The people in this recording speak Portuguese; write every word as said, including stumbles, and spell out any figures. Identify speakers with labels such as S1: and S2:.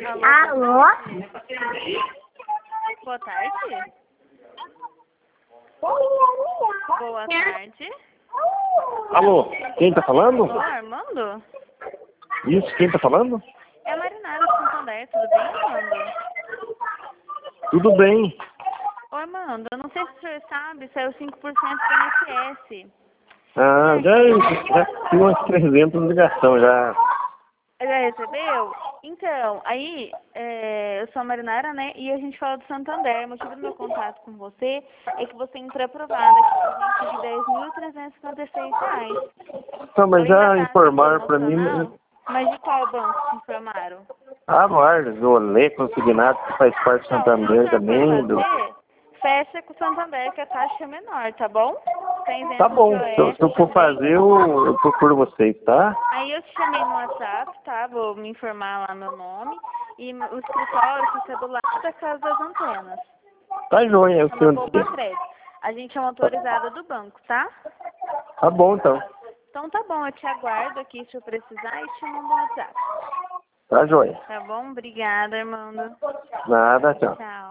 S1: Alô?
S2: Boa tarde. Boa tarde.
S3: Alô, quem tá falando?
S2: Alô, Armando?
S3: Isso, quem tá falando?
S2: É a Marinara de Santander, tudo bem, Armando?
S3: Tudo bem.
S2: Ô, Armando, eu não sei se o senhor sabe, saiu cinco por cento do I N S S.
S3: Ah, já, já tem umas trezentas ligações já.
S2: Já recebeu? Então, aí, é, eu sou a Marinara, né? E a gente fala do Santander. O motivo do meu contato com você é que você entrou aprovada aqui com gente de dez mil trezentos e cinquenta e seis reais.
S3: Então, mas
S2: Além da
S3: já
S2: taxa
S3: informaram pra mim.
S2: promocional, mas de qual banco te informaram?
S3: Ah, Vargas, o Olê Consignado, que faz parte do
S2: Então,
S3: Santander
S2: se o senhor
S3: também.
S2: for
S3: Do...
S2: fazer, fecha com o Santander, que a taxa é menor, tá bom? Tá isento
S3: Tá bom,
S2: de
S3: se eu, se eu
S2: O S
S3: for
S2: também.
S3: fazer, eu, eu procuro vocês, tá?
S2: Aí eu te chamei no WhatsApp, tá? Vou me informar lá meu nome. E o escritório fica do lado da Casa das Antenas.
S3: Tá joia, eu sei
S2: Chama
S3: onde
S2: Poupa
S3: é.
S2: Crédito. A gente é uma autorizada do banco, tá?
S3: Tá bom, então.
S2: Então tá bom, eu te aguardo aqui se eu precisar e te mando um WhatsApp.
S3: Tá joia.
S2: Tá bom? Obrigada, Armando.
S3: Nada, tchau.
S2: Tchau.